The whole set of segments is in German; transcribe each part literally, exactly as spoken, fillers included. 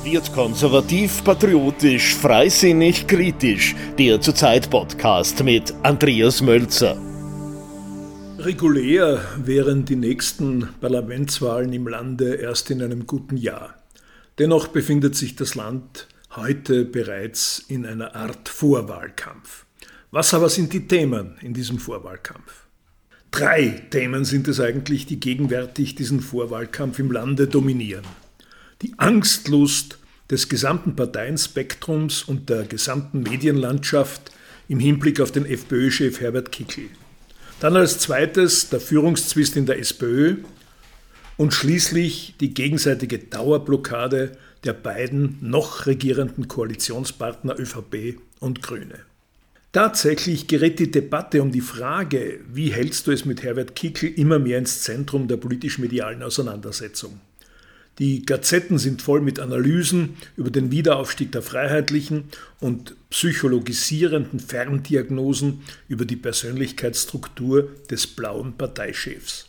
Dezidiert konservativ, patriotisch, freisinnig, kritisch. Der Zurzeit-Podcast mit Andreas Mölzer. Regulär wären die nächsten Parlamentswahlen im Lande erst in einem guten Jahr. Dennoch befindet sich das Land heute bereits in einer Art Vorwahlkampf. Was aber sind die Themen in diesem Vorwahlkampf? Drei Themen sind es eigentlich, die gegenwärtig diesen Vorwahlkampf im Lande dominieren. Die Angstlust des gesamten Parteienspektrums und der gesamten Medienlandschaft im Hinblick auf den FPÖ-Chef Herbert Kickl. Dann als zweites der Führungszwist in der SPÖ und schließlich die gegenseitige Dauerblockade der beiden noch regierenden Koalitionspartner ÖVP und Grüne. Tatsächlich gerät die Debatte um die Frage, wie hältst du es mit Herbert Kickl, immer mehr ins Zentrum der politisch-medialen Auseinandersetzung. Die Gazetten sind voll mit Analysen über den Wiederaufstieg der Freiheitlichen und psychologisierenden Ferndiagnosen über die Persönlichkeitsstruktur des blauen Parteichefs.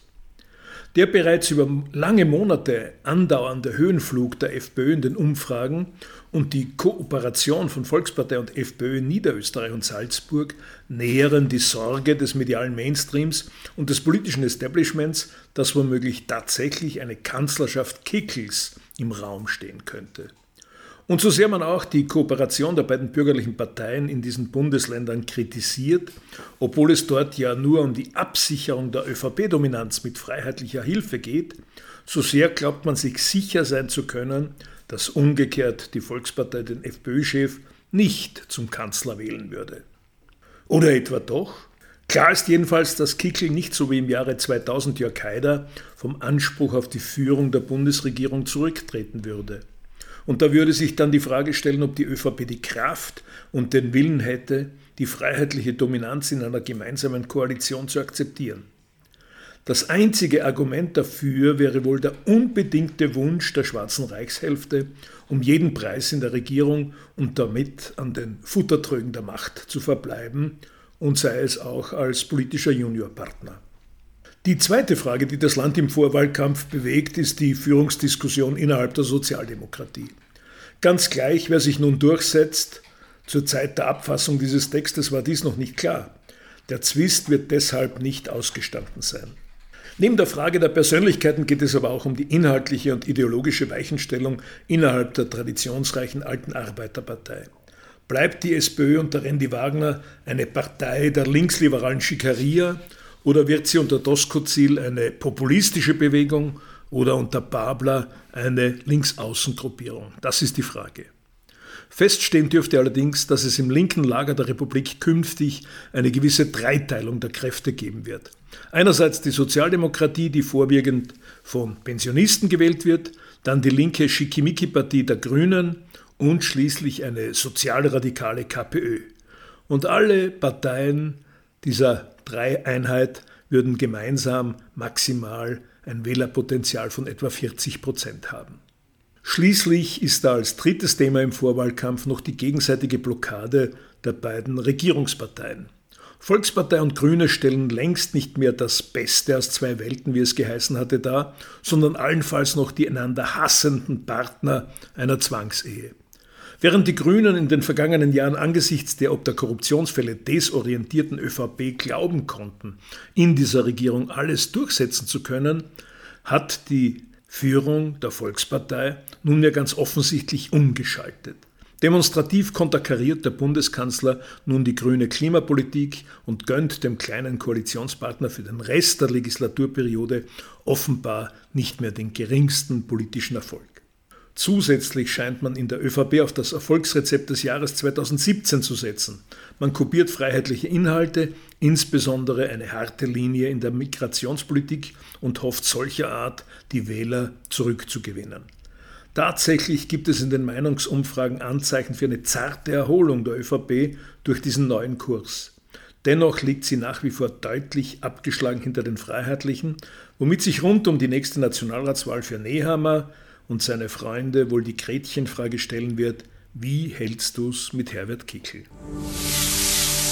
Der bereits über lange Monate andauernde Höhenflug der FPÖ in den Umfragen und die Kooperation von Volkspartei und FPÖ in Niederösterreich und Salzburg nähren die Sorge des medialen Mainstreams und des politischen Establishments, dass womöglich tatsächlich eine Kanzlerschaft Kickls im Raum stehen könnte. Und so sehr man auch die Kooperation der beiden bürgerlichen Parteien in diesen Bundesländern kritisiert, obwohl es dort ja nur um die Absicherung der ÖVP-Dominanz mit freiheitlicher Hilfe geht, so sehr glaubt man sich sicher sein zu können, dass umgekehrt die Volkspartei den FPÖ-Chef nicht zum Kanzler wählen würde. Oder etwa doch? Klar ist jedenfalls, dass Kickl nicht so wie im Jahre zweitausend Jörg Haider vom Anspruch auf die Führung der Bundesregierung zurücktreten würde. Und da würde sich dann die Frage stellen, ob die ÖVP die Kraft und den Willen hätte, die freiheitliche Dominanz in einer gemeinsamen Koalition zu akzeptieren. Das einzige Argument dafür wäre wohl der unbedingte Wunsch der schwarzen Reichshälfte, um jeden Preis in der Regierung und damit an den Futtertrögen der Macht zu verbleiben und sei es auch als politischer Juniorpartner. Die zweite Frage, die das Land im Vorwahlkampf bewegt, ist die Führungsdiskussion innerhalb der Sozialdemokratie. Ganz gleich, wer sich nun durchsetzt, zur Zeit der Abfassung dieses Textes war dies noch nicht klar. Der Zwist wird deshalb nicht ausgestanden sein. Neben der Frage der Persönlichkeiten geht es aber auch um die inhaltliche und ideologische Weichenstellung innerhalb der traditionsreichen alten Arbeiterpartei. Bleibt die SPÖ unter Randy Wagner eine Partei der linksliberalen Schikaria oder wird sie unter Doskozil eine populistische Bewegung oder unter Babler eine Linksaußengruppierung? Das ist die Frage. Feststehen dürfte allerdings, dass es im linken Lager der Republik künftig eine gewisse Dreiteilung der Kräfte geben wird. Einerseits die Sozialdemokratie, die vorwiegend von Pensionisten gewählt wird, dann die linke Schickimicki-Partie der Grünen und schließlich eine sozialradikale KPÖ. Und alle Parteien dieser Dreieinheit würden gemeinsam maximal ein Wählerpotenzial von etwa vierzig Prozent haben. Schließlich ist da als drittes Thema im Vorwahlkampf noch die gegenseitige Blockade der beiden Regierungsparteien. Volkspartei und Grüne stellen längst nicht mehr das Beste aus zwei Welten, wie es geheißen hatte, dar, sondern allenfalls noch die einander hassenden Partner einer Zwangsehe. Während die Grünen in den vergangenen Jahren angesichts der ob der Korruptionsfälle desorientierten ÖVP glauben konnten, in dieser Regierung alles durchsetzen zu können, hat die Führung der Volkspartei nunmehr ganz offensichtlich umgeschaltet. Demonstrativ konterkariert der Bundeskanzler nun die grüne Klimapolitik und gönnt dem kleinen Koalitionspartner für den Rest der Legislaturperiode offenbar nicht mehr den geringsten politischen Erfolg. Zusätzlich scheint man in der ÖVP auf das Erfolgsrezept des Jahres zweitausendsiebzehn zu setzen. Man kopiert freiheitliche Inhalte, insbesondere eine harte Linie in der Migrationspolitik und hofft solcher Art, die Wähler zurückzugewinnen. Tatsächlich gibt es in den Meinungsumfragen Anzeichen für eine zarte Erholung der ÖVP durch diesen neuen Kurs. Dennoch liegt sie nach wie vor deutlich abgeschlagen hinter den Freiheitlichen, womit sich rund um die nächste Nationalratswahl für Nehammer und seine Freunde wohl die Gretchenfrage stellen wird: Wie hältst du's mit Herbert Kickl?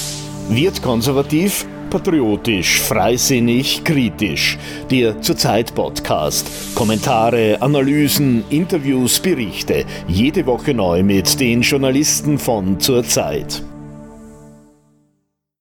Wird konservativ, patriotisch, freisinnig, kritisch. Der Zur-Zeit-Podcast. Kommentare, Analysen, Interviews, Berichte. Jede Woche neu mit den Journalisten von Zur Zeit.